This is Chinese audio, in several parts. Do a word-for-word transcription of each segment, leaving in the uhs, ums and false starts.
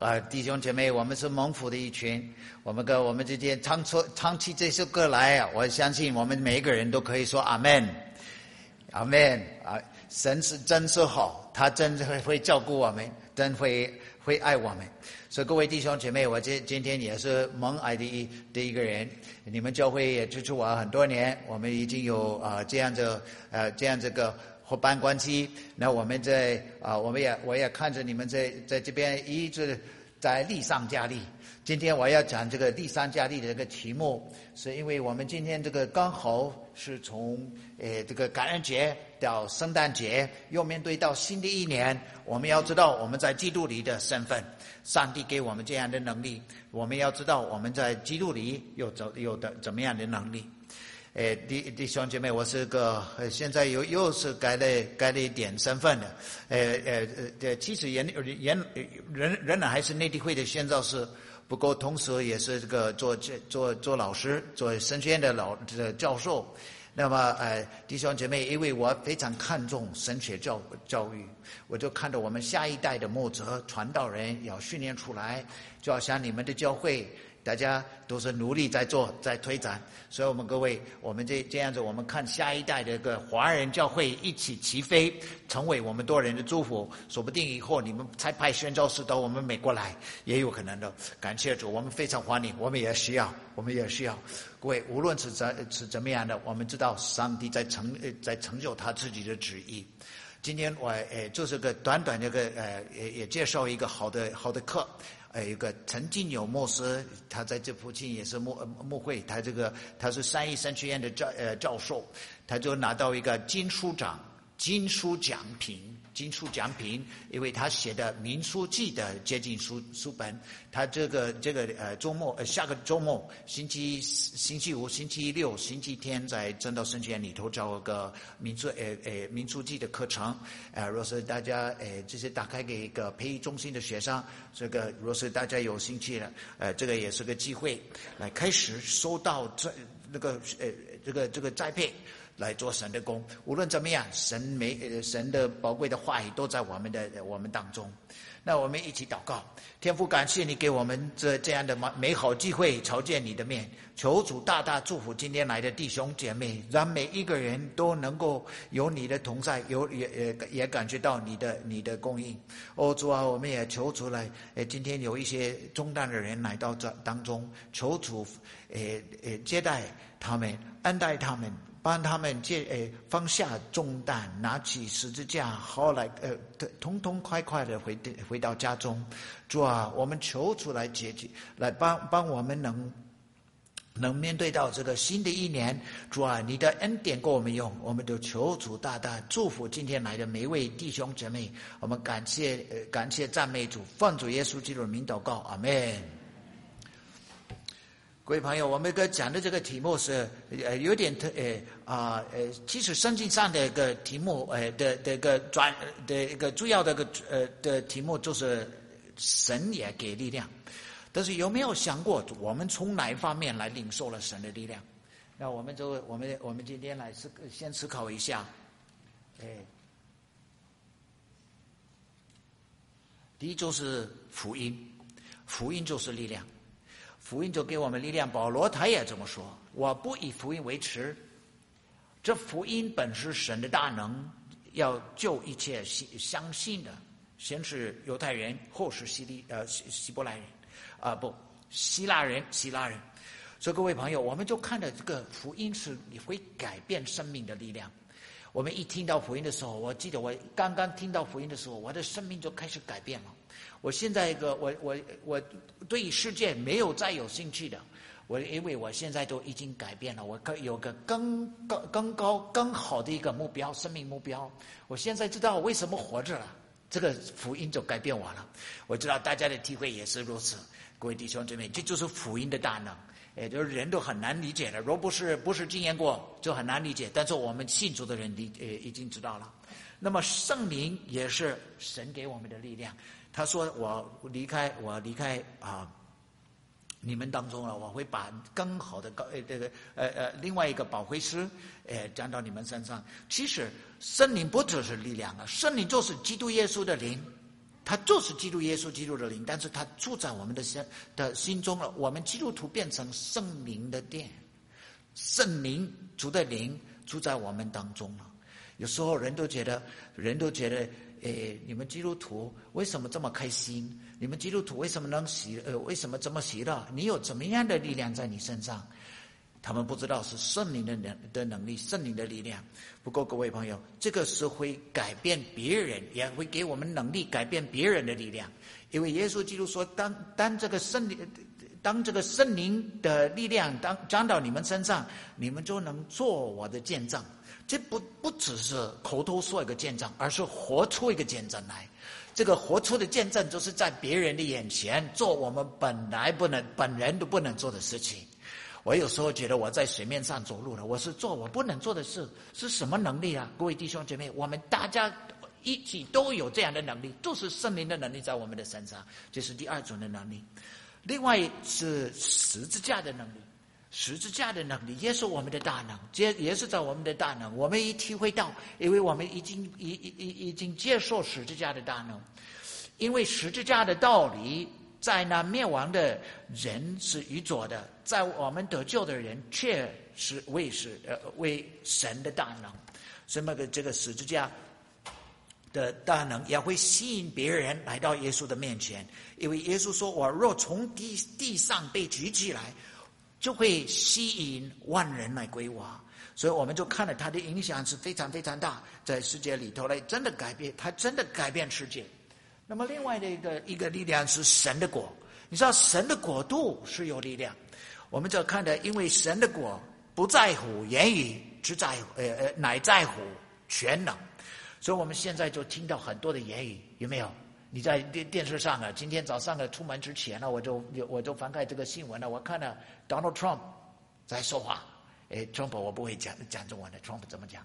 啊，弟兄姐妹，我们是蒙福的一群。我们跟我们之间唱出唱起这首歌来啊，我相信我们每一个人都可以说阿们，阿们啊！神是真是好，他真会会照顾我们，真会会爱我们。所以各位弟兄姐妹，我今今天也是蒙爱的一的一个人。你们教会也支持我很多年，我们已经有啊、呃、这样的呃这样这个伙伴关系。那我们在啊、呃，我们也我也看着你们在在这边一直在力上加力。今天我要讲这个力上加力的这个题目，是因为我们今天这个刚好是从呃这个感恩节到圣诞节，又面对到新的一年。我们要知道我们在基督里的身份，上帝给我们这样的能力，我们要知道我们在基督里有怎有的怎么样的能力。诶，弟弟兄姐妹，我是个呃现在又又是改了改了一点身份的，呃呃呃，其实原原仍仍然还是内地会的宣教士，不过同时也是这个做做做老师，做神学院的老的教授。那么呃，弟兄姐妹，因为我非常看重神学教教育，我就看到我们下一代的牧者传道人要训练出来，就好像你们的教会。大家都是努力在做，在推展，所以我们各位，我们这这样子，我们看下一代的个华人教会一起起飞，成为我们多人的祝福。说不定以后你们才派宣教士到我们美国来，也有可能的。感谢主，我们非常欢迎，我们也需要，我们也需要。各位，无论是怎是怎么样的，我们知道上帝在成在成就他自己的旨意。今天我呃就是个短短的个呃也也介绍一个好的好的课。呃，一个陈进友牧师，他在这附近也是牧牧会，他这个他是三一神学院的教呃教授，他就拿到一个金书奖金书奖评金书奖评，因为他写的民书记的接近书书本，他这个这个呃周末呃下个周末星期星期五星期六星期天在真道神学院里头找个民书呃呃民书记的课程，呃若是大家呃这些打开给一个培育中心的学生，这个若是大家有兴趣的，呃这个也是个机会来开始收到这那个呃这个这个栽培。来做神的工，无论怎么样，神没呃神的宝贵的话语都在我们的我们当中。那我们一起祷告，天父，感谢你给我们这这样的美好机会，朝见你的面，求主大大祝福今天来的弟兄姐妹，让每一个人都能够有你的同在，有也也也感觉到你的你的供应。哦，主啊，我们也求主来，呃，今天有一些重担的人来到这当中，求主，呃呃接待他们，恩待他们。帮他们借诶放下重担，拿起十字架，好来呃痛痛快快的回回到家中。主啊，我们求主来解决，来帮帮我们能能面对到这个新的一年。主啊，你的恩典给我们用，我们就求主大大祝福今天来的每一位弟兄姐妹。我们感谢呃感谢赞美主，奉主耶稣基督的名祷告，阿们。各位朋友，我们个讲的这个题目是呃有点特呃啊呃，其实圣经上的一个题目呃的的一个专的一个主要的个呃的题目就是神也给力量，但是有没有想过我们从哪一方面来领受了神的力量？那我们就我们我们今天来思先思考一下，哎，第一就是福音，福音就是力量。福音就给我们力量，保罗他也这么说，我不以福音为耻。这福音本是神的大能，要救一切相信的，先是犹太人，后是希利呃希希伯来人啊、呃、不希腊人希腊人。所以各位朋友，我们就看到这个福音是你会改变生命的力量。我们一听到福音的时候，我记得我刚刚听到福音的时候，我的生命就开始改变了。我现在一个我我我对世界没有再有兴趣的，我因为我现在都已经改变了，我有个更高更高更好的一个目标，生命目标。我现在知道为什么活着了，这个福音就改变我了。我知道大家的体会也是如此，各位弟兄姊妹，这就是福音的大能。也就是人都很难理解的，若不是不是经验过，就很难理解。但是我们信主的人理呃已经知道了。那么圣灵也是神给我们的力量。他说：“我离开，我离开啊，你们当中了，我会把更好的高呃这个呃呃另外一个保惠师呃降到你们身上。其实圣灵不只是力量啊，圣灵就是基督耶稣的灵。” 他就是基督耶稣基督的灵，但是他住在我们的心的心中了。我们基督徒变成圣灵的殿，圣灵主的灵住在我们当中了。有时候人都觉得，人都觉得，诶，你们基督徒为什么这么开心？你们基督徒为什么能喜呃为什么这么喜乐？你有怎么样的力量在你身上？他们不知道是圣灵的能的能力，圣灵的力量。不过各位朋友，这个是会改变别人，也会给我们能力改变别人的力量。因为耶稣基督说，当当这个圣灵，当这个圣灵的力量当降到你们身上，你们就能做我的见证。这不不只是口头说一个见证，而是活出一个见证来。这个活出的见证，就是在别人的眼前做我们本来不能、本人都不能做的事情。我有时候觉得我在水面上走路了，我是做我不能做的事，是什么能力啊？各位弟兄姐妹，我们大家一起都有这样的能力，就是圣灵的能力在我们的身上，这是第二种的能力。另外是十字架的能力，十字架的能力也是我们的大能，也也是在我们的大能。我们一体会到，因为我们已经已已已经接受十字架的大能，因为十字架的道理。在那灭亡的人是愚拙的，在我们得救的人却是为是呃为神的大能。所以那个这个十字架的大能也会吸引别人来到耶稣的面前，因为耶稣说：“我若从地地上被举起来，就会吸引万人来归我。”所以我们就看了他的影响是非常非常大，在世界里头来真的改变，他真的改变世界。那么另外的一个一个力量是神的国，你知道神的国度是有力量。我们就看的，因为神的国不在乎言语，只在乎呃呃乃在乎全能。所以我们现在就听到很多的言语，有没有？你在电电视上啊，今天早上呢出门之前呢，我就我就翻开这个新闻了，我看了 Donald Trump 在说话。诶 Trump 我不会讲讲中文的 ，Trump 怎么讲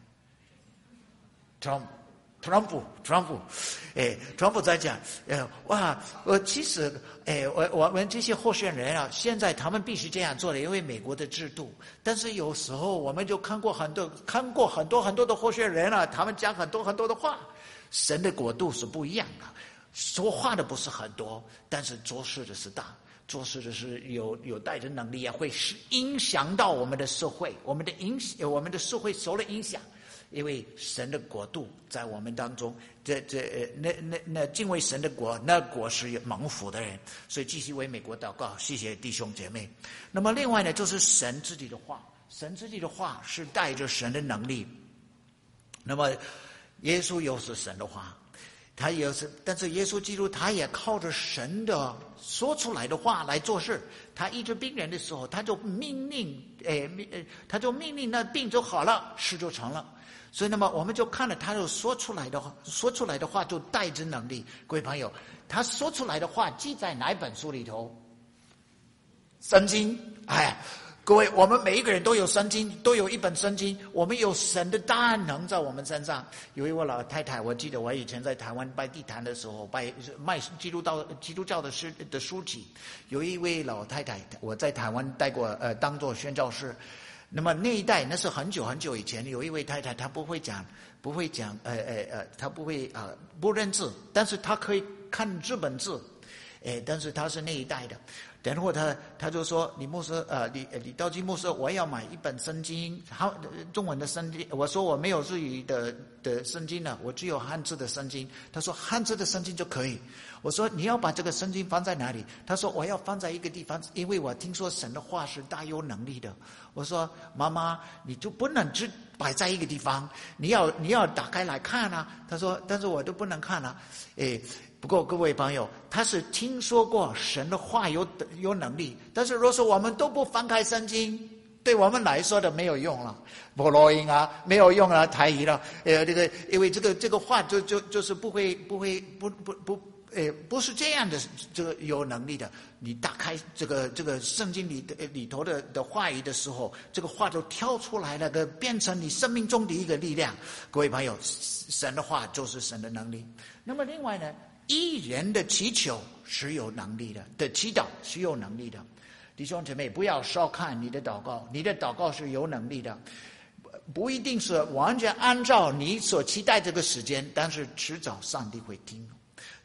？Trump。特朗普，特朗普，哎，特朗普在讲，呃，哇，我其实，哎，我我们这些候选人啊，现在他们必须这样做的，因为美国的制度。但是有时候我们就看过很多，看过很多很多的候选人啊，他们讲很多很多的话。神的国度是不一样的，说话的不是很多，但是做事的是大，做事的是有有带着能力，也会影响到我们的社会，我们的影我们的社会受了影响。因为神的国度在我们当中，这这那那那敬畏神的国，那国是蒙福的人，所以继续为美国祷告，谢谢弟兄姐妹。那么另外呢，就是神自己的话，神自己的话是带着神的能力。那么耶稣又是神的话，他也是，但是耶稣基督他也靠着神的说出来的话来做事。他医治病人的时候，他就命令，诶，他就命令那病就好了，事就成了。所以，那么我们就看了他就说出来的话，说出来的话就带着能力。各位朋友，他说出来的话记在哪本书里头？圣经。哎，各位，我们每一个人都有圣经，都有一本圣经，我们有神的大能在我们身上。有一位老太太，我记得我以前在台湾拜地坛的时候，拜卖基督教基督教的书的书籍，有一位老太太，我在台湾带过，呃，当做宣教士。那么那一代那是很久很久以前，有一位太太，她不会讲，不会讲，呃呃呃，她不会啊、呃，不认字，但是她可以看日本字，哎，但是她是那一代的。然后他他就说：“李牧师，呃，李李道基牧师，我要买一本圣经，好中文的圣经。”我说：“我没有日语的的圣经了，我只有汉字的圣经。”他说：“汉字的圣经就可以。”我说：“你要把这个圣经放在哪里？”他说：“我要放在一个地方，因为我听说神的话是大有能力的。”我说：“妈妈，你就不能只摆在一个地方，你要你要打开来看啊。”他说：“但是我都不能看啊。”诶。不过各位朋友，他是听说过神的话有有能力，但是如果说我们都不翻开圣经，对我们来说的没有用了，波罗音啊没有用了，台语了，呃，这个因为这个这个话就就就是不会不会不不不呃不是这样的，这个有能力的。你打开这个这个圣经里的里头的的话语的时候，这个话就跳出来了，个变成你生命中的一个力量。各位朋友，神的话就是神的能力。那么另外呢？义人的祈求是有能力的，的祈祷是有能力的。弟兄姐妹，不要小看你的祷告，你的祷告是有能力的，不一定是完全按照你所期待这个时间，但是迟早上帝会听。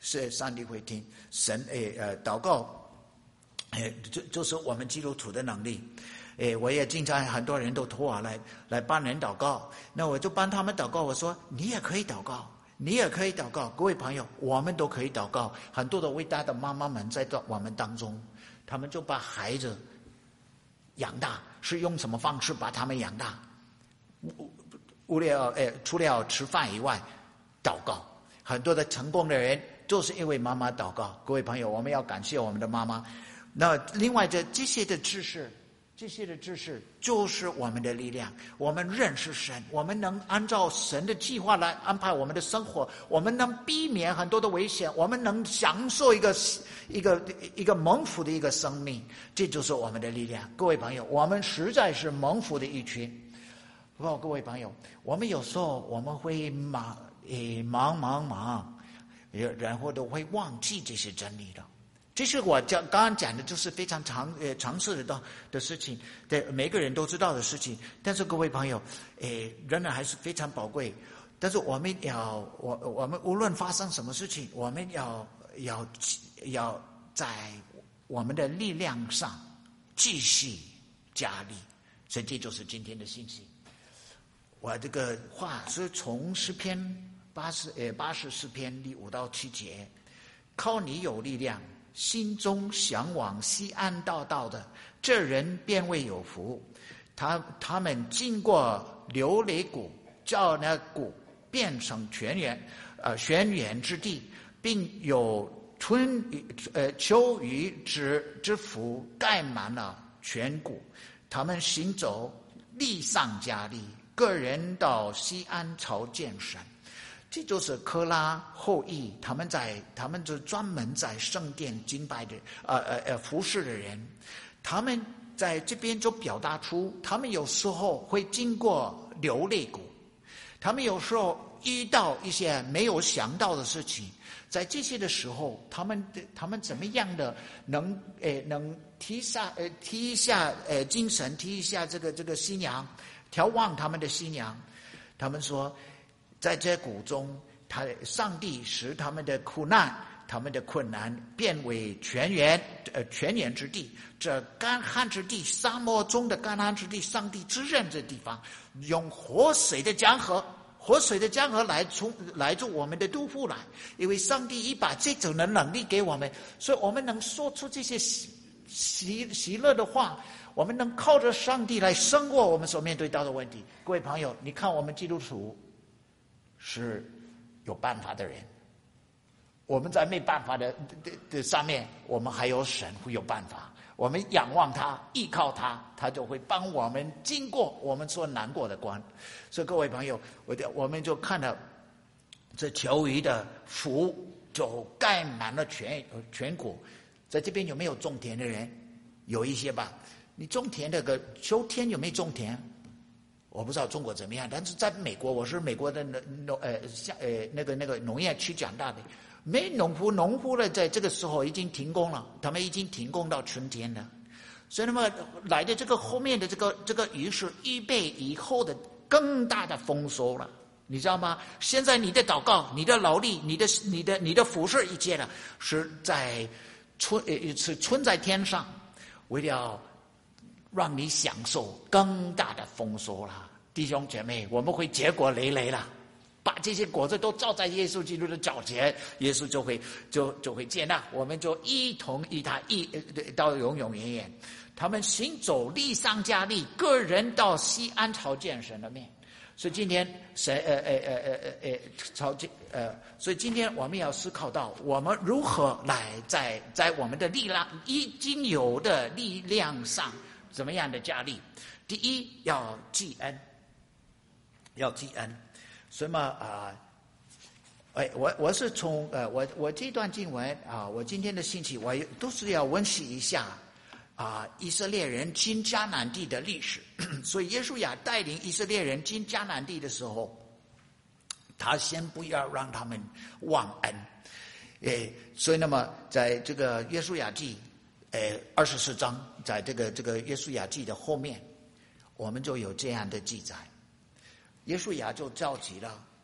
是上帝会听。神诶呃祷告，诶就就是我们基督徒的能力。诶，我也经常很多人都托我来来帮人祷告，那我就帮他们祷告。我说你也可以祷告，你也可以祷告，各位朋友，我们都可以祷告。很多的伟大的妈妈们在我们当中，他们就把孩子养大，是用什么方式把他们养大？无了诶，除了吃饭以外，祷告。很多的成功的人就是因为妈妈祷告。各位朋友，我们要感谢我们的妈妈。那另外这这些的知识。这些的知识就是我们的力量，我们认识神，我们能按照神的计划来安排我们的生活，我们能避免很多的危险，我们能享受一个一个一个蒙福的一个生命，这就是我们的力量。各位朋友，我们实在是蒙福的一群。不过各位朋友，我们有时候我们会忙诶忙忙忙，然后都会忘记这些真理的。这是我讲刚刚讲的，就是非常常呃常识的的事情，对每个人都知道的事情。但是各位朋友，诶，仍然还是非常宝贵。但是我们要，我我们无论发生什么事情，我们要要要在我们的力量上继续加力。所以这就是今天的信息。我这个话是从诗篇八十呃八十诗篇第五到七节，靠你有力量。心中向往西安道道的，这人便为有福。他他们经过流雷谷，叫那谷变成泉源，呃泉源之地，并有春呃秋雨之之福盖满了全谷。他们行走力上加力，个人到西安朝见神。这就是科拉后裔，他们在他们就专门在圣殿敬拜的呃呃呃服侍的人，他们在这边就表达出，他们有时候会经过流泪谷，他们有时候遇到一些没有想到的事情，在这些的时候，他们他们怎么样的能呃能提下呃提一下呃精神，提一下这个这个新娘，调望他们的新娘，他们说。在这谷中，他上帝使他们的苦难、他们的困难变为泉源，呃，泉源之地。这干旱之地、沙漠中的干旱之地，上帝滋润这地方，用活水的江河，活水的江河来从来自我们的肚腹来，因为上帝已把这种的能力给我们，所以我们能说出这些喜喜喜乐的话。我们能靠着上帝来胜过我们所面对到的问题。各位朋友，你看我们基督徒。是有办法的人，我们在没办法的的的上面，我们还有神会有办法。我们仰望他，依靠他，他就会帮我们经过我们所难过的关。所以各位朋友，我我们就看到这求雨的福就盖满了全全国。在这边有没有种田的人？有一些吧。你种田那个秋天有没有种田？我不知道中国怎么样，但是在美国，我是美国的农呃像呃那个那个农业区长大的，没农夫，农夫呢在这个时候已经停工了，他们已经停工到春天了，所以那么来的这个后面的这个这个雨是预备以后的更大的丰收了，你知道吗？现在你的祷告、你的劳力、你的你的你的服侍一切呢，是在春呃是春在天上，为了。让你享受更大的丰收啦，弟兄姐妹，我们会结果累累啦，把这些果子都照在耶稣基督的脚前，耶稣就会就就会接纳，我们就一同与他一到永永远远。他们行走力上加力，个人到西安朝见神的面。所以今天神呃呃呃呃呃呃朝见呃，所以今天我们要思考到，我们如何来在在我们的力量已经有的力量上。怎么样的加力？第一要记恩，要记恩。所以嘛啊，哎，我我是从呃，我我这段经文啊，我今天的信息我都是要温习一下啊，以色列人进迦南地的历史。所以耶稣亚带领以色列人进迦南地的时候，他先不要让他们忘恩。哎，所以那么在这个约书亚记。呃，二十四章，在这个这个约书亚记的后面，我们就有这样的记载。约书亚就召集了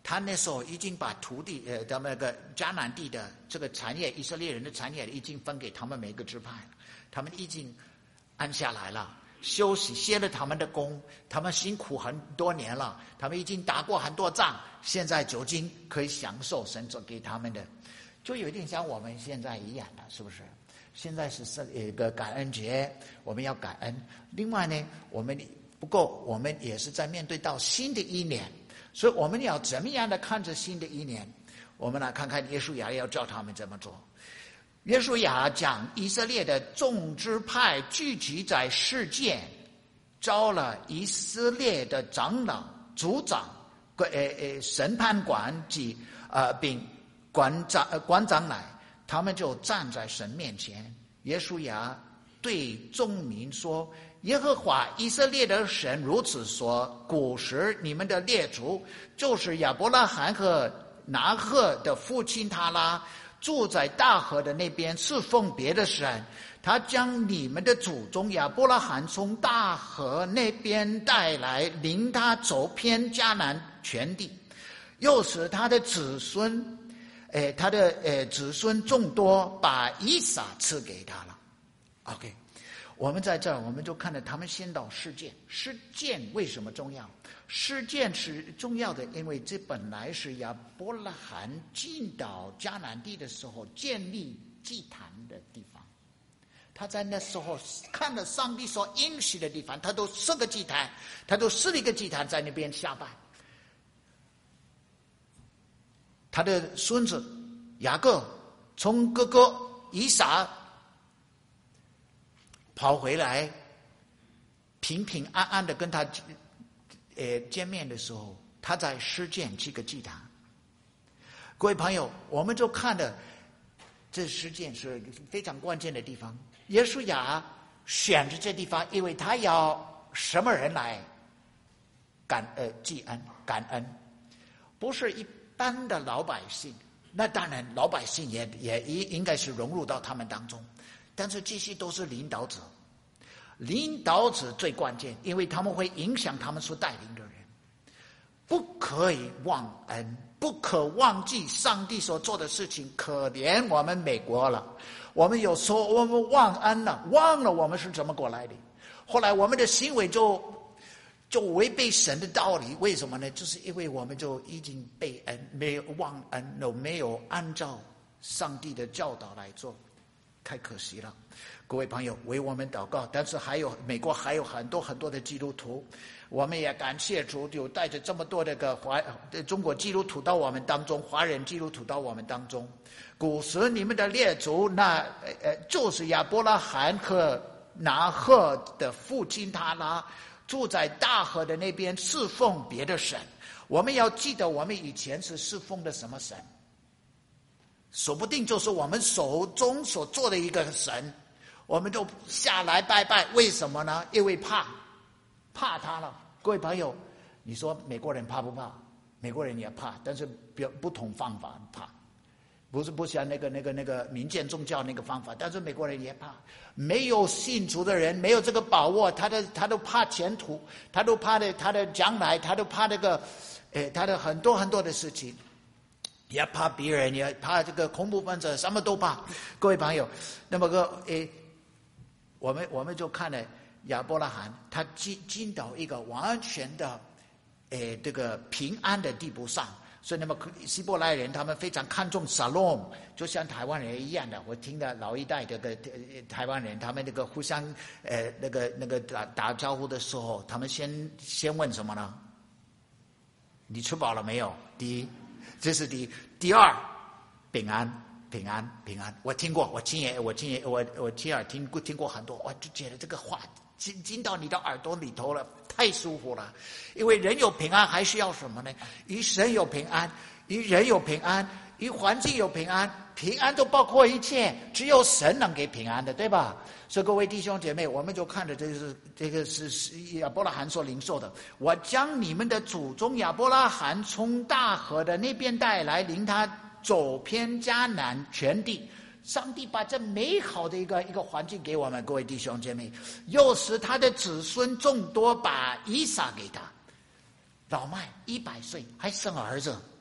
他那时候已经把土地呃，他们那个迦南地的这个产业，以色列人的产业已经分给他们每个支派，他们已经安下来了，休息歇了他们的工，他们辛苦很多年了，他们已经打过很多仗，现在究竟可以享受神所给他们的，就有点像我们现在一样的，是不是？现在是一个感恩节，我们要感恩。另外呢，我们不过我们也是在面对到新的一年，所以我们要怎么样的看着新的一年？我们来看看约书亚要叫他们怎么做。约书亚将以色列的众支派聚集在示剑，招了以色列的长老、族长、呃呃审判官及呃并官长呃官长来，他们就站在神面前。约书亚对众民说：耶和华以色列的神如此说，古时你们的列祖就是亚伯拉罕和拿赫的父亲他拉，住在大河的那边侍奉别的神，他将你们的祖宗亚伯拉罕从大河那边带来，领他走遍迦南全地，又使他的子孙诶，他的诶子孙众多，把以撒赐给他了。 OK， 我们在这儿我们就看到他们先到示剑。示剑为什么重要？示剑是重要的，因为这本来是亚伯拉罕进到迦南地的时候建立祭坛的地方。他在那时候看了上帝所应许的地方，他都设个祭坛，他都设了一个祭坛在那边下拜。他的孙子雅各从哥哥以撒跑回来，平平安安的跟他呃见面的时候，他在示剑这个祭坛。各位朋友，我们就看的这示剑是非常关键的地方。约书亚选择这地方，因为他要什么人来感呃祭恩感恩，不是一般的老百姓。那当然老百姓也也应该是融入到他们当中，但是这些都是领导者。领导者最关键，因为他们会影响他们所带领的人。不可以忘恩，不可忘记上帝所做的事情。可怜我们美国了，我们有时候我们忘恩了，忘了我们是怎么过来的，后来我们的行为就就违背神的道理。为什么呢？就是因为我们就已经被恩，没有忘恩，没有按照上帝的教导来做，太可惜了。各位朋友，为我们祷告。但是还有美国还有很多很多的基督徒，我们也感谢主，有带着这么多的个华中国基督徒到我们当中，华人基督徒到我们当中。古时你们的列祖，那呃就是亚伯拉罕和拿赫的父亲他拉，住在大河的那边侍奉别的神。我们要记得我们以前是侍奉的什么神，说不定就是我们手中所做的一个神，我们就下来拜拜。为什么呢？因为怕怕他了。各位朋友，你说美国人怕不怕？美国人也怕，但是不同方法怕，不是不像那个那个那个民间宗教那个方法，但是美国人也怕。没有信主的人，没有这个把握，他的他都怕前途，他都怕的他的将来，他都怕那个诶他的很多很多的事情，也怕别人，也怕这个恐怖分子，什么都怕。各位朋友，那么个诶我们我们就看了亚伯拉罕，他进进到一个完全的诶这个平安的地步上。所以那么希伯来人他们非常看重 Shalom， 就像台湾人一样的。我听到老一代这个台湾人，他们那个互相呃那个那个打打招呼的时候，他们先先问什么呢？你吃饱了没有？第一，这是第一。第二，平安平安平安。我听过，我亲眼我亲眼我我亲耳听过听过很多，我就觉得这个话进进到你的耳朵里头了，太舒服了。因为人有平安，还需要什么呢？与神有平安，与人有平安，与环境有平安。平安都包括一切，只有神能给平安的，对吧？所以各位弟兄姐妹，我们就看着这是这个是亚伯拉罕所领受的。我将你们的祖宗亚伯拉罕从大河的那边带来，领他走遍迦南全地。上帝把这美好的一个一个环境给我们，各位弟兄姐妹，又使他的子孙众多，把以撒给他。老迈一百岁还生儿子，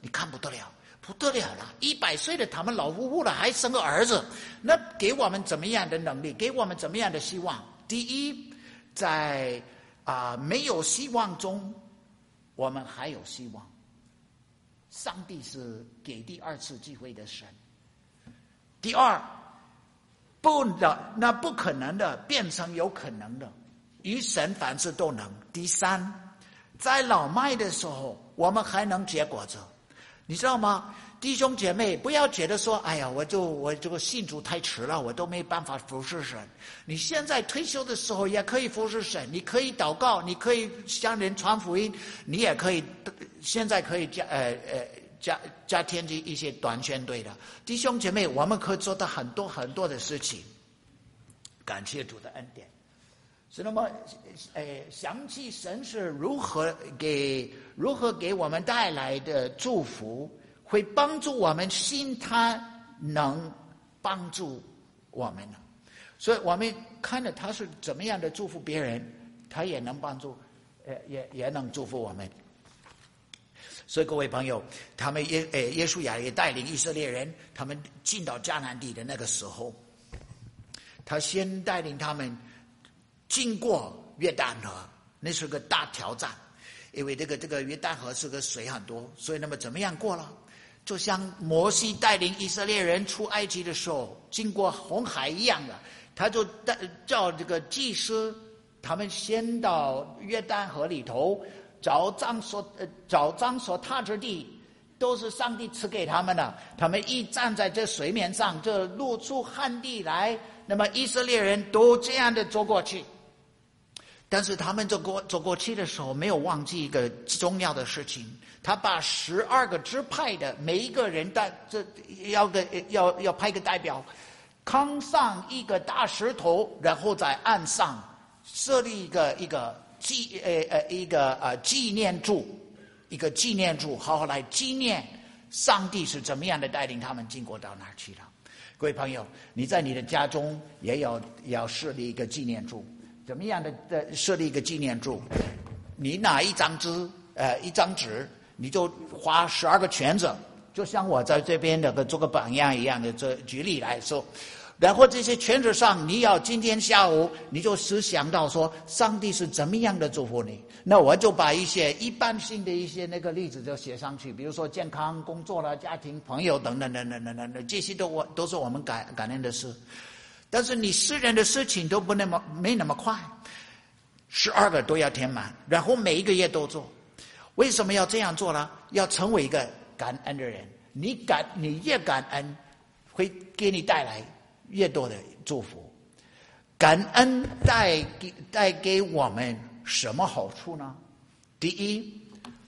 你看不得了，不得了了！一百岁的他们老夫妇了，还生个儿子，那给我们怎么样的能力？给我们怎么样的希望？第一，在啊、呃、没有希望中，我们还有希望。上帝是给第二次机会的神。第二，不的那不可能的变成有可能的，与神凡事都能。第三，在老迈的时候，我们还能结果子，你知道吗？弟兄姐妹，不要觉得说，哎呀，我就我这个信主太迟了，我都没办法服侍神。你现在退休的时候也可以服侍神，你可以祷告，你可以向人传福音，你也可以现在可以加呃呃加加添进一些短宣队的弟兄姐妹，我们可以做到很多很多的事情。感谢主的恩典。是那么，呃，想起神是如何给如何给我们带来的祝福，会帮助我们信他能帮助我们呢？所以我们看着他是怎么样的祝福别人，他也能帮助，呃，也也能祝福我们。所以各位朋友，他们耶呃耶稣亚也带领以色列人，他们进到迦南地的那个时候，他先带领他们经过约旦河，那是个大挑战，因为这个这个约旦河是个水很多，所以那么怎么样过了？就像摩西带领以色列人出埃及的时候，经过红海一样的，他就带叫这个祭司，他们先到约旦河里头找杖所呃找杖所踏之地，都是上帝赐给他们的。他们一站在这水面上，就露出旱地来，那么以色列人都这样的走过去。但是他们走过走过去的时候，没有忘记一个重要的事情，他把十二个支派的每一个人带，这要个要要派个代表，扛上一个大石头，然后在岸上设立一个一个纪呃呃一个呃纪念柱，一个纪念柱，好好来纪念上帝是怎么样的带领他们经过到哪儿去了。各位朋友，你在你的家中也要也要设立一个纪念柱。怎么样的的设立一个纪念柱？你拿一张纸，呃，一张纸，你就画十二个圈子，就像我在这边的做个榜样一样的，这举例来说。然后这些圈子上，你要今天下午你就思想到说，上帝是怎么样的祝福你。那我就把一些一般性的一些那个例子就写上去，比如说健康、工作了、家庭、朋友等等等等等等等，这些都我都是我们感感恩的事。但是你私人的事情都不那么没那么快，十二个都要填满，然后每一个月都做。为什么要这样做呢？要成为一个感恩的人。你感你越感恩，会给你带来越多的祝福。感恩带给带给我们什么好处呢？第一，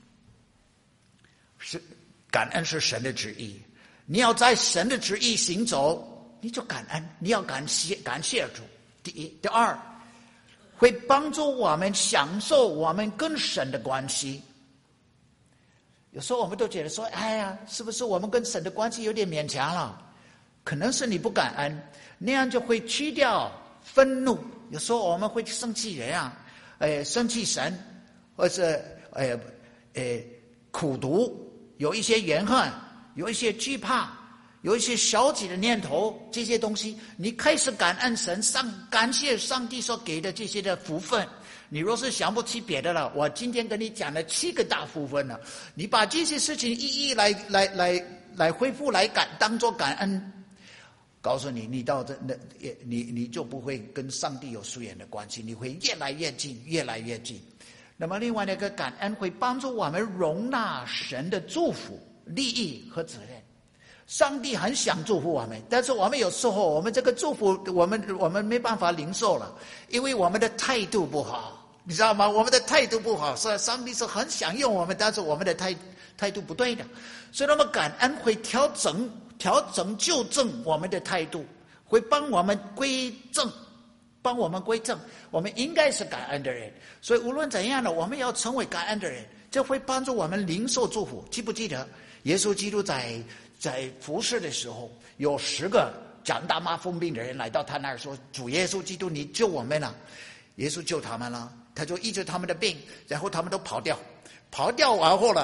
是感恩是神的旨意，你要在神的旨意行走。你就感恩，你要感谢感谢主。第一，第二，会帮助我们享受我们跟神的关系。有时候我们都觉得说，哎呀，是不是我们跟神的关系有点勉强了？可能是你不感恩，那样就会去掉愤怒。有时候我们会生气人啊，呃，生气神，或者呃呃苦毒，有一些怨恨，有一些惧怕。有一些消极的念头，这些东西你开始感恩神，上感谢上帝所给的这些的福分。你若是想不起别的了，我今天跟你讲了七个大福分了，你把这些事情一一来来来来恢复来感当作感恩，告诉你，你到这那你你就不会跟上帝有疏远的关系，你会越来越近，越来越近。那么另外那个感恩会帮助我们容纳神的祝福、利益和责任。上帝很想祝福我们，但是我们有时候我们这个祝福我们我们没办法领受了，因为我们的态度不好，你知道吗？我们的态度不好，所以上帝是很想用我们，但是我们的态态度不对的，所以那么感恩会调整调整纠正我们的态度，会帮我们归正，帮我们归正，我们应该是感恩的人。所以无论怎样呢，我们要成为感恩的人，这会帮助我们领受祝福。记不记得耶稣基督在在服侍的时候，有十个长大麻风病的人来到他那儿说，主耶稣基督，你救我们了。耶稣救他们了，他就医治他们的病，然后他们都跑掉跑掉完后了，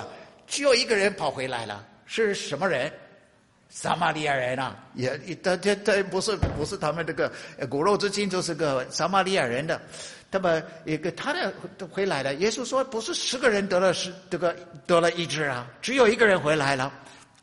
只有一个人跑回来了，是什么人？撒玛利亚人啊，也他他他不是不是他们这个骨肉之亲，就是个撒玛利亚人的。那么一个他的回来了，耶稣说不是十个人得了是这个得了医治啊，只有一个人回来了。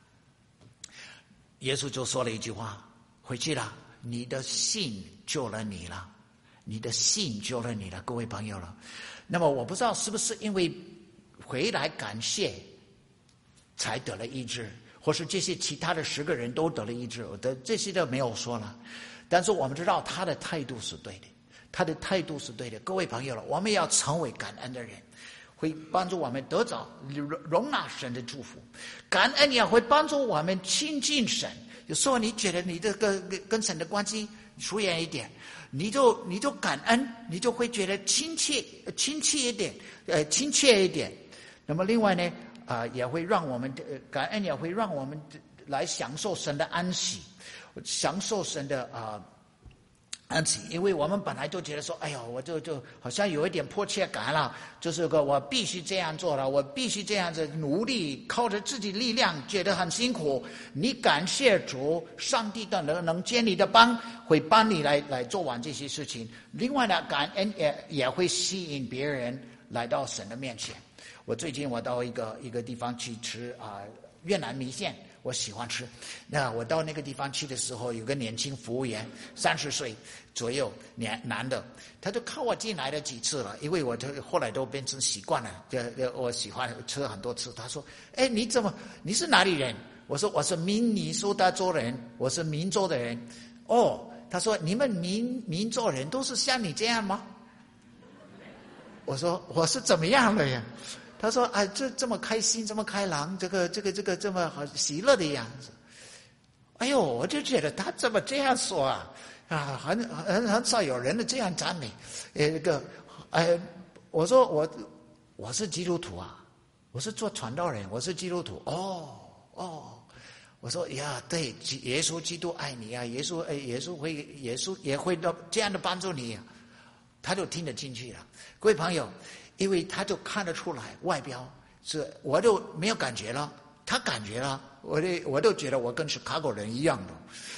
耶稣就说了一句话：回去了，你的信救了你了，你的信救了你了，各位朋友了。那么我不知道是不是因为回来感谢才得了医治，或是这些其他的十个人都得了医治，我的这些都没有说了。但是我们知道他的态度是对的，他的态度是对的。各位朋友了，我们要成为感恩的人，会帮助我们得着容纳神的祝福。感恩也会帮助我们亲近神。有时候你觉得你这个跟神的关系疏远一点，你就你就感恩，你就会觉得亲切亲切一点，呃，亲切一点。那么另外呢，啊、呃，也会让我们呃感恩，也会让我们来享受神的安息，享受神的啊。呃安息，因为我们本来就觉得说，哎呦，我就就好像有一点迫切感了，就是个我必须这样做了，我必须这样子努力，靠着自己力量，觉得很辛苦。你感谢主，上帝的能能接你的帮，会帮你来来做完这些事情。另外呢，感恩也也会吸引别人来到神的面前。我最近我到一个一个地方去吃啊、呃、越南米线。我喜欢吃，那我到那个地方去的时候，有个年轻服务员，三十岁左右，男男的，他就看我进来了几次了，因为我后来都变成习惯了，就我喜欢吃很多次。他说：“哎，你怎么？你是哪里人？”我说：“我是明尼苏达州人，我是明州的人。”哦，他说：“你们明明州人都是像你这样吗？”我说：“我是怎么样了呀？”他说：“哎，这这么开心，这么开朗，这个这个这个这么好喜乐的样子。”哎呦，我就觉得他怎么这样说啊？啊，很很很少有人的这样赞美。呃，那个，哎，我说我我是基督徒啊，我是做传道人，我是基督徒。哦哦，我说呀，对，耶稣基督爱你啊，耶稣哎，耶稣会耶稣也会这样的帮助你啊，他就听得进去了。各位朋友。因为他就看得出来外表是，我就没有感觉了，他感觉了，我就我都觉得我跟 Chicago 人一样的。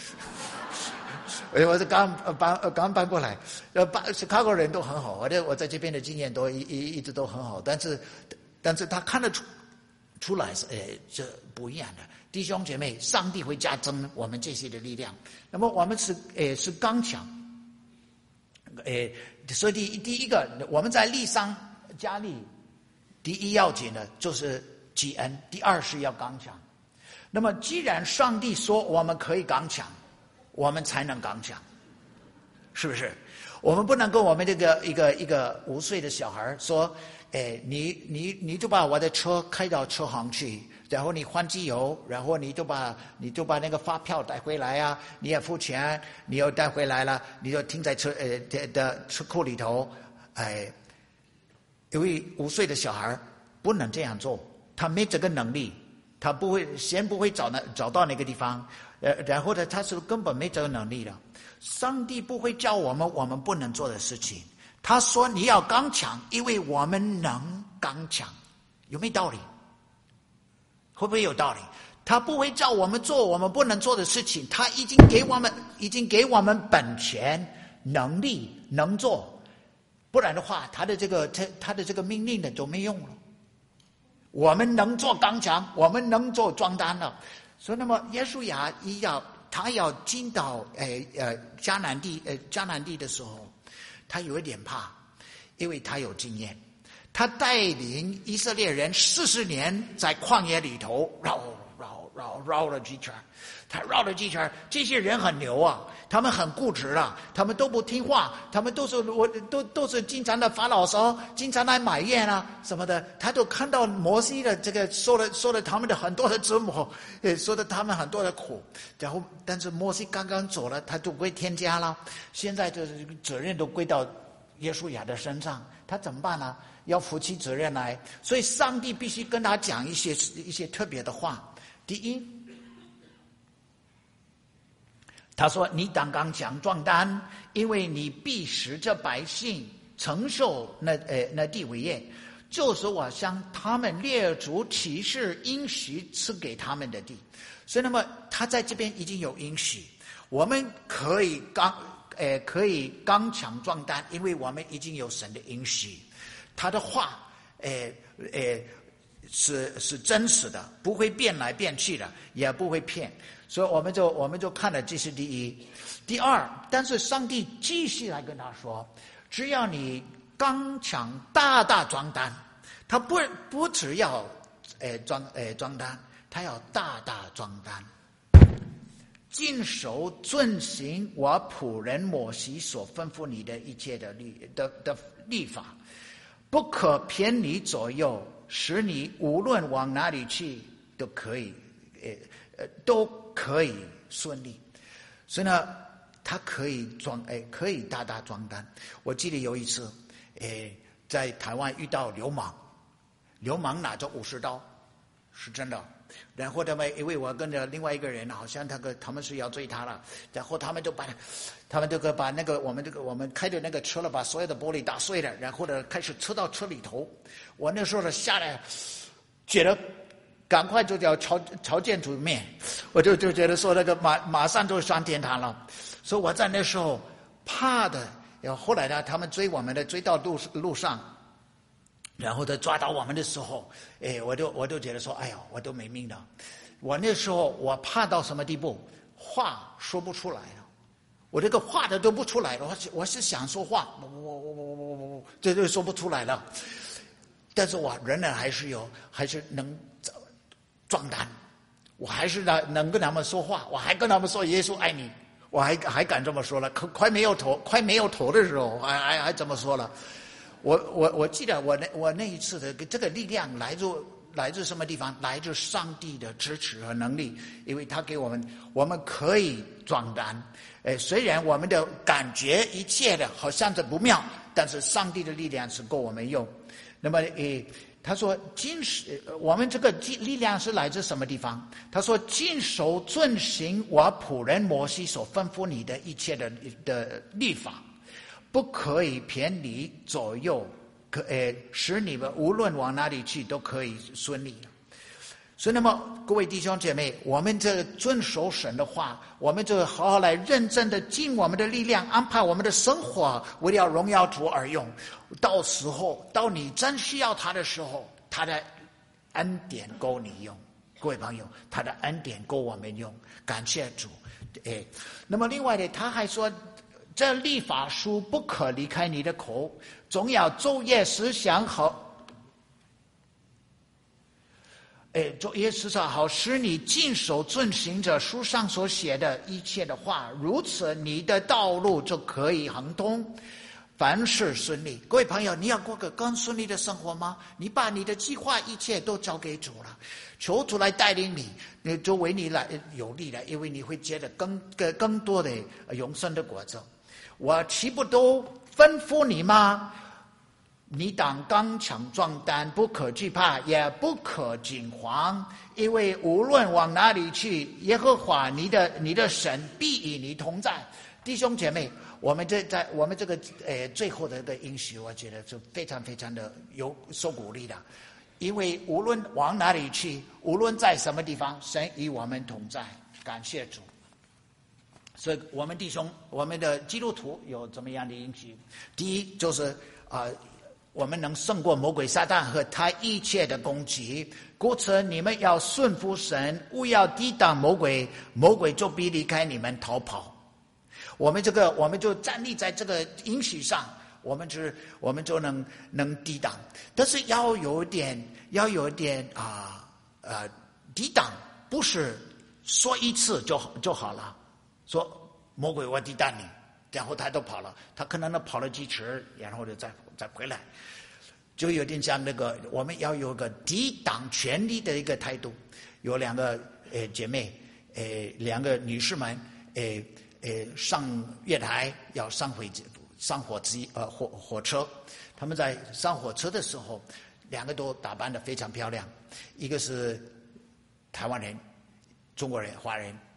我是刚搬刚搬过来，呃，搬 Chicago 人都很好，我的我在这边的经验都一一一直都很好，但是但是他看得出出来是，哎，这不一样的。弟兄姐妹，上帝会加增我们这些的力量。那么我们是，哎，是刚强，哎，所以第第一个我们在力上。加力，第一要紧的就是积恩，第二是要刚强。那么既然上帝说我们可以刚强，我们才能刚强，是不是？我们不能跟我们这个一个一个五岁的小孩说，哎，你你你就把我的车开到车行去，然后你换机油，然后你就把你就把那个发票带回来啊，你也付钱，你又带回来了，你就停在车呃的的车库里头，哎。因为五岁的小孩不能这样做，他没这个能力，他不会先不会找那找到那个地方，呃，然后呢，他是根本没这个能力的。上帝不会教我们我们不能做的事情，他说你要刚强，因为我们能刚强，有没有道理？会不会有道理？他不会叫我们做我们不能做的事情，他已经给我们已经给我们本钱、能力能做。不然的话，他的这个他他的这个命令呢就没用了。我们能做刚强，我们能做壮胆了。所以，那么耶稣亚要他要进到呃呃迦南地呃迦南地的时候，他有一点怕，因为他有经验，他带领以色列人四十年在旷野里头绕绕绕绕了几圈。他绕了几圈，这些人很牛啊，他们很固执了，他们都不听话，他们都是我都都是经常的发牢骚，经常来埋怨啊什么的。他都看到摩西的这个说了说了他们的很多的折磨，呃，说的他们很多的苦。然后，但是摩西刚刚走了，他就归天家了。现在就是责任都归到耶稣亚的身上，他怎么办呢？要负起责任来。所以，上帝必须跟他讲一些一些特别的话。第一。他说：“你当刚强壮胆，因为你必使这百姓承受那呃那地为业。 就是我向他们列祖起誓应许赐给他们的地。所以那么他在这边已经有应许，我们可以刚呃可以刚强壮胆，因为我们已经有神的应许，他的话呃呃是是真实的，不会变来变去的，也不会骗。所以我们就我们就看了，这是第一。第二，但是上帝继续来跟他说，只要你刚强大大壮胆，他不不只要呃壮呃壮胆，他要大大壮胆，尽守遵行我仆人摩西所吩咐你的一切的律的的律法，不可偏离左右，使你无论往哪里去都可以呃呃都可以顺利。所以呢，他可以壮哎可以大大壮胆。我记得有一次，哎在台湾遇到流氓，流氓拿着武士刀，是真的。然后他们因为我跟着另外一个人，好像他个他们是要追他了，然后他们就把他们这个把那个我们这个我们开的那个车了，把所有的玻璃打碎了，然后呢开始车到车里头。我那时候呢下来，觉得赶快就要朝朝见主面，我就就觉得说那个马马上就上天堂了。所以我在那时候怕的。然后后来呢，他们追我们的追到路路上。然后他抓到我们的时候，哎，我就我就觉得说，哎呀，我都没命了。我那时候我怕到什么地步，话说不出来了，我这个话的都不出来了。我是我是想说话，我我我我我我这就说不出来了。但是我仍然还是有，还是能壮胆，我还是能能跟他们说话，我还跟他们说耶稣爱你，我还还敢这么说了。可快没有头，快没有头的时候，还还还这么说了。我我我记得我那我那一次的这个力量来自来自什么地方？来自上帝的支持和能力，因为他给我们，我们可以壮胆。呃，虽然我们的感觉一切的好像这不妙，但是上帝的力量是够我们用。那么，呃，他说尽守，我们这个力量是来自什么地方？他说尽守遵行我仆人摩西所吩咐你的一切的的律法。不可以偏离左右，可呃使你们无论往哪里去都可以顺利。所以，那么各位弟兄姐妹，我们这遵守神的话，我们就好好来认真的尽我们的力量，安排我们的生活，为了荣耀主而用。到时候，到你真需要他的时候，他的恩典够你用。各位朋友，他的恩典够我们用，感谢主。哎，那么另外呢，他还说，这律法书不可离开你的口，总要昼夜思想好，哎，昼夜思想好，使你尽守遵行着书上所写的一切的话，如此你的道路就可以亨通，凡事顺利。各位朋友，你要过个更顺利的生活吗？你把你的计划一切都交给主了，求主来带领你，你就为你来有利了，因为你会结得更更更多的永生的果子。我岂不都吩咐你吗？你当刚强壮胆，不可惧怕，也不可惊慌，因为无论往哪里去，耶和华你的你的神必与你同在。弟兄姐妹，我们这在我们这个呃最后的一个应许，我觉得是非常非常的有受鼓励的，因为无论往哪里去，无论在什么地方，神与我们同在，感谢主。所以我们弟兄，我们的基督徒有怎么样的应许？第一就是啊、呃，我们能胜过魔鬼撒旦和他一切的攻击。故此，你们要顺服神，勿要抵挡魔鬼，魔鬼就必离开你们逃跑。我们这个，我们就站立在这个应许上，我们就我们就能能抵挡。但是要有点，要有点啊呃抵挡，不是说一次就就好了。说魔鬼我抵挡你，然后他都跑了，他可能呢跑了几尺，然后就再再回来，就有点像那个我们要有个抵挡权力的一个态度。有两个呃姐妹，呃两个女士们，呃呃上月台要上回上火机呃火火车，他们在上火车的时候，两个都打扮得非常漂亮，一个是台湾人、中国人、华人。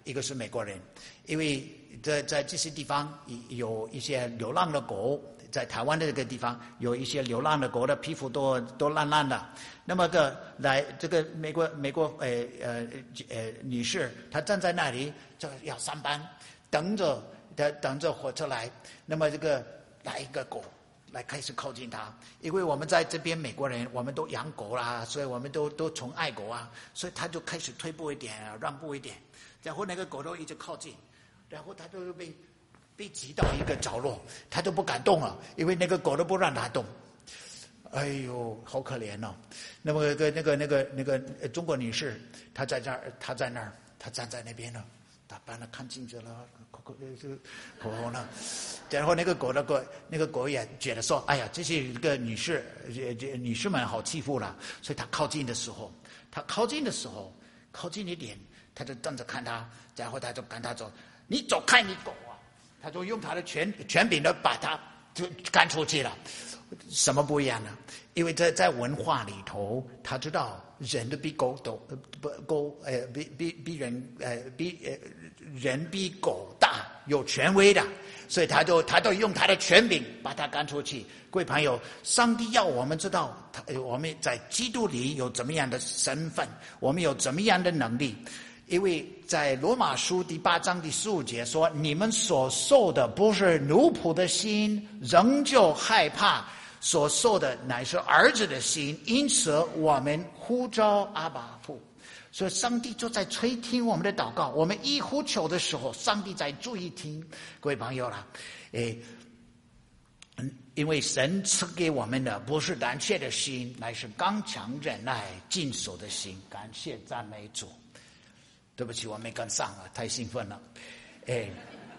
一个是美国人，因为在在这些地方有一些流浪的狗，在台湾的这个地方有一些流浪的狗的皮肤都都烂烂的。那么个来这个美国美国呃呃呃女士，她站在那里就要上班，等着等等着火车来。那么这个来一个狗来开始靠近她，因为我们在这边美国人我们都养狗啦，所以我们都都宠爱狗啊，所以她就开始退步一点，让步一点。然后那个狗都一直靠近，然后他就被被挤到一个角落，他都不敢动了，因为那个狗都不让他动。哎呦，好可怜哦！那么那个那个那个那个中国女士，她在这儿，她在那儿，她站在那边了，打扮了，看镜子了，口口这个口红了。然后那个狗的狗，那个狗也觉得说，哎呀，这些个女士，这女士们好欺负了，所以她靠近的时候，她靠近的时候，靠近一点。他就瞪着看他，然后他就跟他说：“你走开，你狗啊！”他就用他的权权柄的把他就赶出去了。什么不一样呢？因为在在文化里头，他知道人的比狗都不狗呃比比比人呃比呃人比狗大，有权威的，所以他就他就用他的权柄把他赶出去。各位朋友，上帝要我们知道，他我们在基督里有怎么样的身份，我们有怎么样的能力。因为在罗马书第八章第十五节说，你们所受的不是奴仆的心，仍旧害怕，所受的乃是儿子的心，因此我们呼召阿爸父。所以上帝就在垂听我们的祷告，我们一呼求的时候，上帝在注意听。各位朋友啦，诶，因为神赐给我们的不是胆怯的心，乃是刚强忍耐谨守的心。感谢赞美主。对不起，我没跟上了，太兴奋了，哎，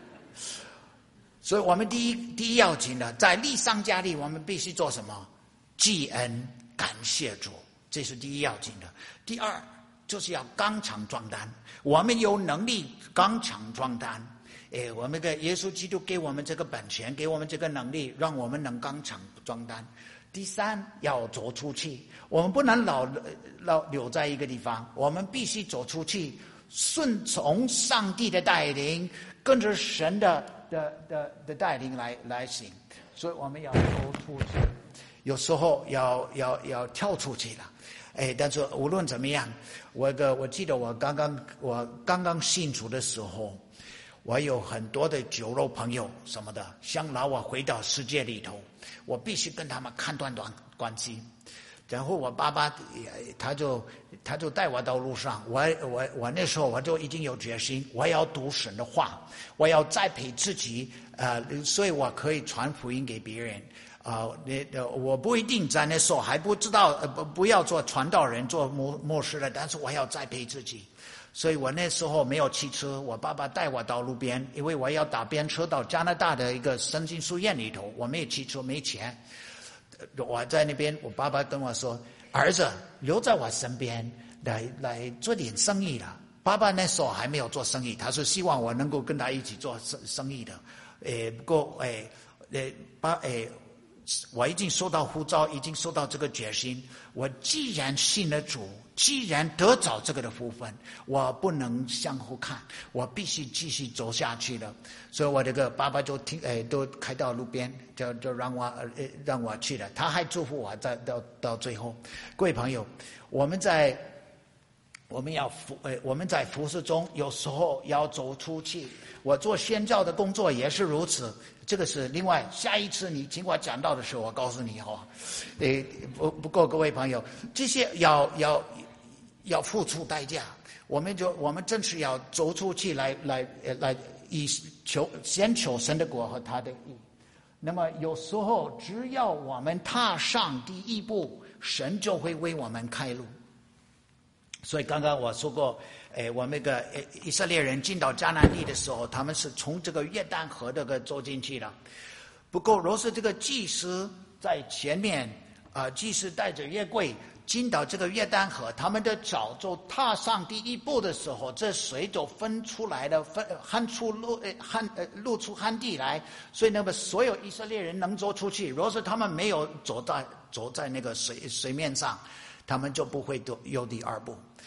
所以我们第一第一要紧的，在力上加力，我们必须做什么？记恩，感谢主，这是第一要紧的。第二就是要刚强壮胆，我们有能力刚强壮胆，哎，我们的耶稣基督给我们这个本钱，给我们这个能力，让我们能刚强壮胆。第三，要走出去，我们不能老老留在一个地方，我们必须走出去。顺从上帝的带领，跟着神的的的的带领来来行，所以我们要走出去，有时候要要要跳出去了，哎，但是无论怎么样，我个我记得我刚刚我刚刚信主的时候，我有很多的酒肉朋友什么的，想拉我回到世界里头，我必须跟他们砍断断关系。然后我爸爸他就他就带我到路上，我我我那时候我就已经有决心，我要读神的话，我要栽培自己，呃，所以我可以传福音给别人啊。呃，我不一定在那时候还不知道，呃，不不要做传道人，做牧牧师了，但是我要栽培自己。所以我那时候没有汽车，我爸爸带我到路边，因为我要打便车到加拿大的一个神经书院里头，我没有汽车，没钱。我在那边，我爸爸跟我说：“儿子，留在我身边，来来做点生意了。”爸爸那时候还没有做生意，他是希望我能够跟他一起做生生意的。诶，不过诶，诶，爸，诶，我已经收到呼召，已经收到这个决心。我既然信了主，既然得着这个的福分，我不能向后看，我必须继续走下去了。所以我这个爸爸就听，诶，都开到路边，就就让我呃让我去了。他还祝福我，在到到最后，各位朋友，我们在我们要服，呃，我们在服事中，有时候要走出去。我做宣教的工作也是如此。这个是另外，下一次你请我讲到的时候，我告诉你哈。诶，不不过各位朋友，这些要要要付出代价。我们就我们正是要走出去来来来以求先求神的国和他的义。那么有时候只要我们踏上第一步，神就会为我们开路。所以刚刚我说过，诶，我们那个以色列人进到迦南地的时候，他们是从这个约旦河这个走进去的。不过，若是这个祭司在前面，啊、呃，祭司带着约柜进到这个约旦河，他们的脚就踏上第一步的时候，这水就分出来了，分旱出露呃旱呃露出旱地来，所以那么所有以色列人能走出去。若是他们没有走在走在那个水水面上，他们就不会有第二步。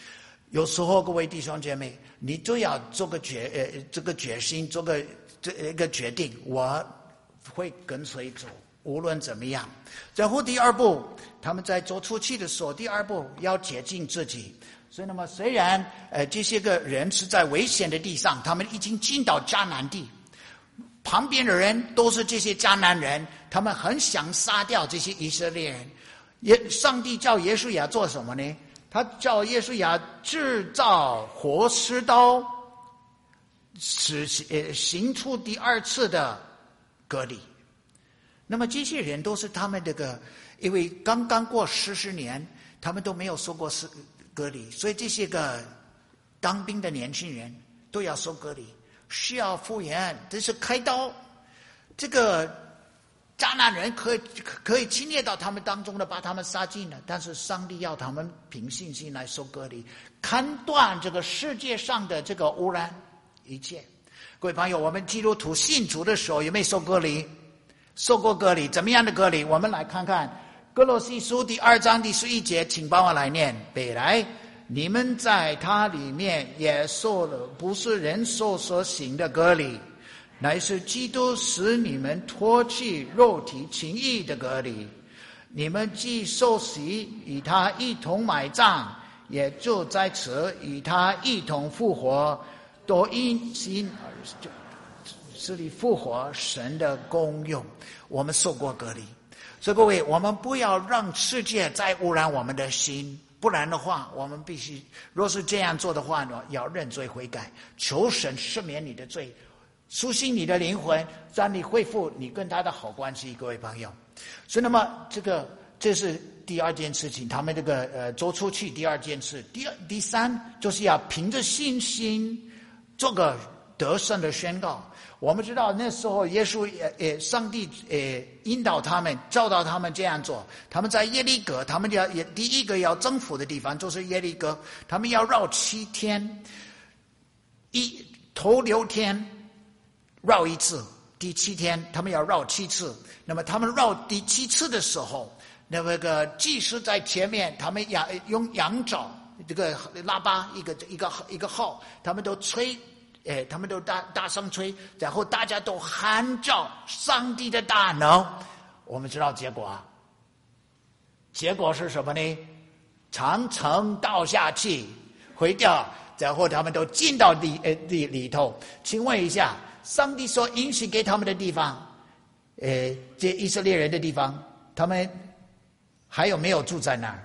有时候各位弟兄姐妹，你就要做个决呃这个决心，做个这一个决定，我会跟随主，无论怎么样。然后第二步，他们在做出去的时候，第二步要洁净自己。所以那么虽然呃这些个人是在危险的地上，他们已经进到迦南地，旁边的人都是这些迦南人，他们很想杀掉这些以色列人。也上帝叫耶稣亚做什么呢？他叫耶稣亚制造活石刀，使呃行出第二次的割礼。那么这些人都是他们这个，因为刚刚过四十年，他们都没有受过割礼，所以这些个当兵的年轻人都要受割礼，需要复原，这是开刀。这个迦南人可以可以侵略到他们当中的，把他们杀尽了，但是上帝要他们凭信心来受割礼，砍断这个世界上的这个污染一切。各位朋友，我们基督徒信主的时候有没有受割礼？受过割礼，怎么样的割礼？我们来看看歌罗西书第二章第十一节，请帮我来念。本来你们在他里面也受了不是人手所行的割礼，乃是基督使你们脱去肉体情欲的割礼。你们既受洗，与他一同埋葬，也就在此与他一同复活，都因信使你复活神的功用。我们受过割礼，所以各位，我们不要让世界再污染我们的心，不然的话，我们必须若是这样做的话呢，要认罪悔改，求神赦免你的罪，苏醒你的灵魂，让你恢复你跟他的好关系。各位朋友，所以那么这个这是第二件事情，他们这个呃做出去第二件事。第二第三就是要凭着信心做个得胜的宣告。我们知道那时候耶稣也也上帝也引导他们，教导他们这样做。他们在耶利哥，他们要也第一个要征服的地方就是耶利哥，他们要绕七天，一头六天绕一次，第七天他们要绕七次。那么他们绕第七次的时候，那么个祭司在前面，他们要用羊角这个喇叭一个一个一个号，他们都吹。哎，他们都大大声吹，然后大家都喊叫上帝的大能。我们知道结果啊，结果是什么呢？长城倒下去，毁掉，然后他们都进到里呃里里头。请问一下，上帝所允许给他们的地方，呃，这以色列人的地方，他们还有没有住在那儿？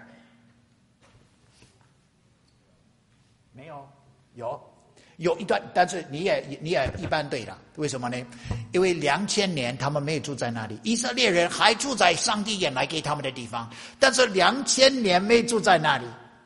没有，有。有一段，但是你也你也一般对了，为什么呢？因为两千年他们没有住在那里，以色列人还住在上帝原来给他们的地方，但是两千年没住在那里。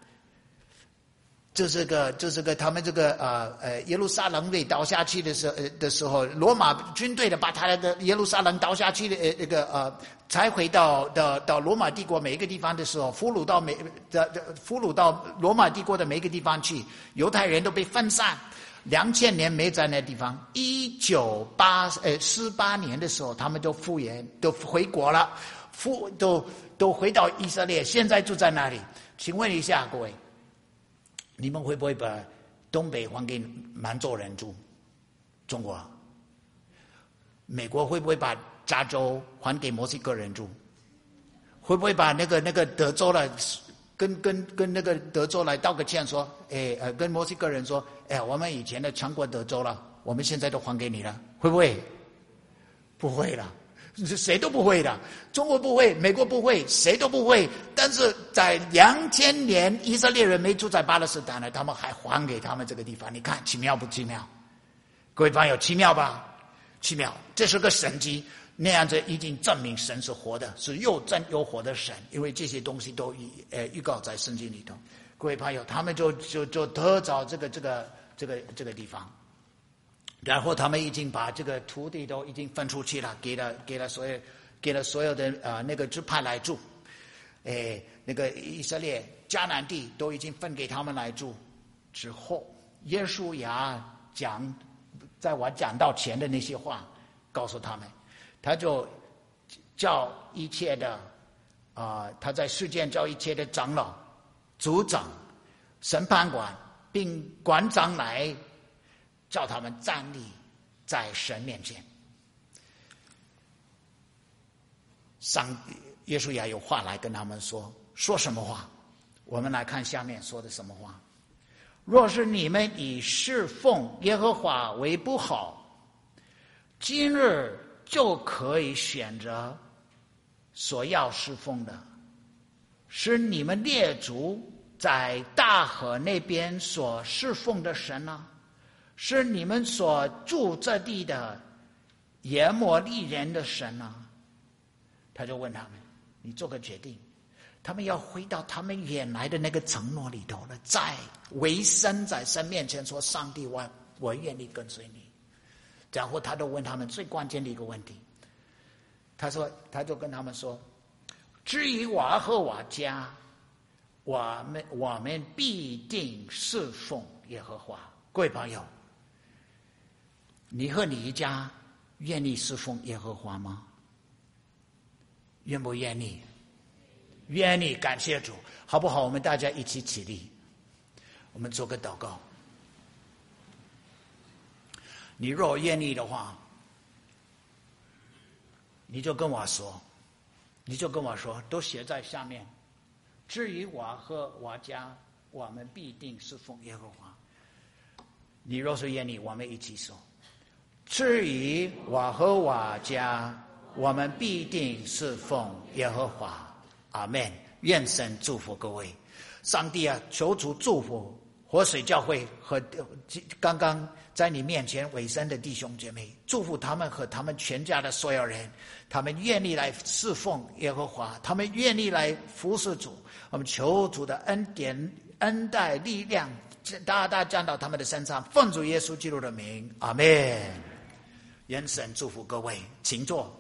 这是个，这是个他们这个呃呃耶路撒冷被倒下去的时候、呃、的时候，罗马军队的把他的耶路撒冷倒下去的呃那个呃才回到到到罗马帝国每一个地方的时候，俘虏到每的俘虏到罗马帝国的每一个地方去，犹太人都被分散。两千年没在那地方，一九八呃四八年的时候，他们都复原，都回国了，复都都回到以色列，现在住在那里。请问一下各位，你们会不会把东北还给满洲人住？中国，美国会不会把加州还给墨西哥人住？会不会把那个那个德州了？跟跟跟那个德州来道个歉，说，哎呃，跟墨西哥人说，哎，我们以前的强过德州了，我们现在都还给你了，会不会？不会了，谁都不会的，中国不会，美国不会，谁都不会。但是在两千年，以色列人没住在巴勒斯坦了，他们还还给他们这个地方，你看奇妙不奇妙？各位朋友，奇妙吧？奇妙，这是个神迹。那样子已经证明神是活的，是又真又活的神，因为这些东西都呃预告在圣经里头。各位朋友，他们就就就得着这个这个这个这个地方，然后他们已经把这个土地都已经分出去了，给了给了所有给了所有的呃那个支派来住，哎，那个以色列迦南地都已经分给他们来住。之后，耶稣亚讲，在我讲到前的那些话，告诉他们。他就叫一切的啊、呃，他在世间叫一切的长老、族长、审判官， 并馆长来，叫他们站立在神面前。上耶稣也有话来跟他们说，说什么话？我们来看下面说的什么话。若是你们以侍奉耶和华为不好，今日就可以选择所要侍奉的，是你们列祖在大河那边所侍奉的神呢、啊，是你们所住这地的耶摩利人的神呢、啊。他就问他们，你做个决定。他们要回到他们原来的那个承诺里头了，在为神在神面前说，上帝，我我愿意跟随你。然后他就问他们最关键的一个问题，他说他就跟他们说，至于我和我家，我们我们必定侍奉耶和华。各位朋友，你和你一家愿意侍奉耶和华吗？愿不愿意？愿意，感谢主，好不好？我们大家一起起立，我们做个祷告。你若愿意的话，你就跟我说，你就跟我说，都写在下面。至于我和我家，我们必定侍奉耶和华。你若是愿意，我们一起说。至于我和我家，我们必定侍奉耶和华。阿们。愿神祝福各位。上帝啊，求主祝福活水教会和刚刚在你面前委身的弟兄姐妹，祝福他们和他们全家的所有人，他们愿意来侍奉耶和华，他们愿意来服侍主。我们求主的恩典、恩待、力量大大降到他们的身上，奉主耶稣基督的名，阿们。愿神祝福各位，请坐。